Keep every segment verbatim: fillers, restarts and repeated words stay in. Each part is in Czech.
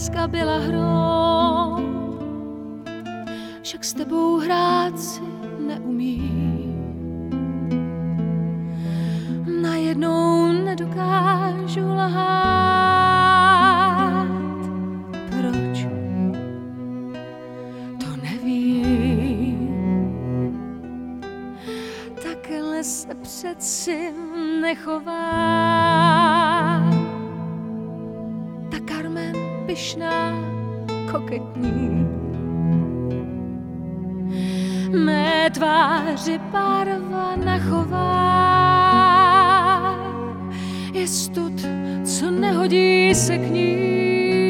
láska byla hrou, však s tebou hrát si neumím. Najednou nedokážu lhát. Proč? To nevím. Takhle se přeci nechová ta Carmen pyšná, koketní. Mé tváři barva nachová je stud, co nehodí se k ní.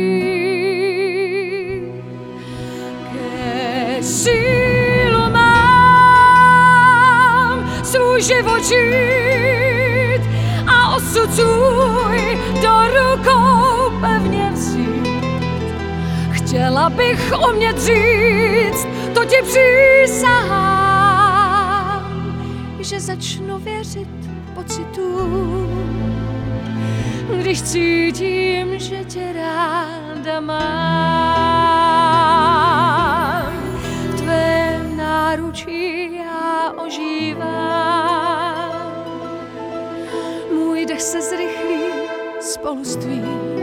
Ke sílu mám svůj život žít a osud svůj do rukou pevně vzít. Chtěla bych umět říct, to ti přísahám, že začnu věřit pocitům, když cítím, že tě ráda mám. V tvém náručí já ožívám, můj dech se zrychlí spolu s tvým.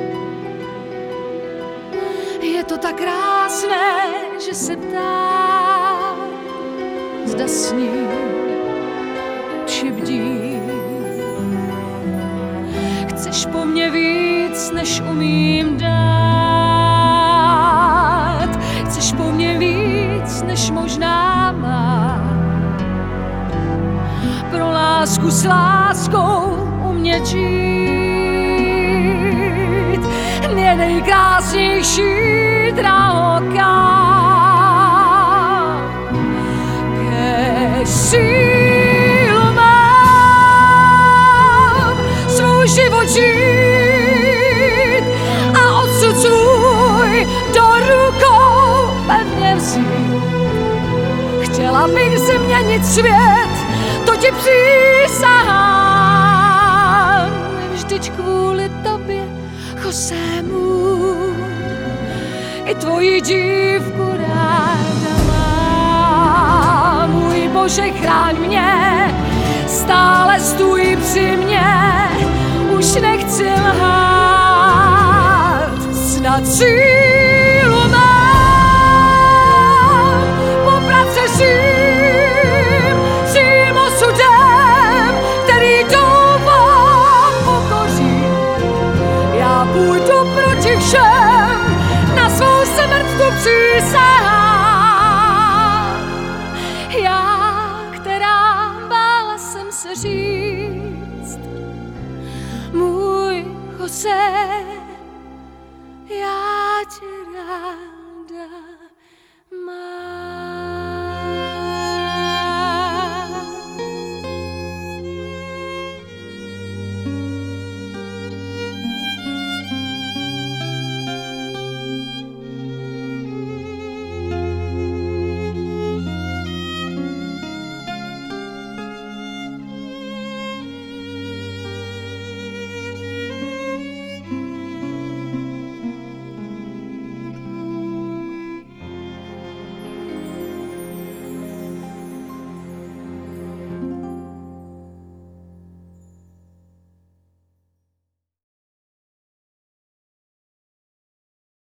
Je to tak krásné, že se ptám, zda sním či bdím. Chceš po mně víc, než umím dát. Chceš po mně víc, než možná mám. Pro lásku s láskou umět žít je nejkrásnější drahoka. Ke sílu mám svůj život žít a odsud svůj do rukou pevně vzít. Chtěla bych změnit svět, to ti přísahám. Vždyť kvůli tobě, Josému, i tvoji dívku ráda mám. Můj Bože, chráň mě, stále stůj při mně, už nechci lhát. Snad sílu mám poprat se vším, svým osudem, který doufám pokoří. Já půjdu proti všem, na svou smrt tu přísahám.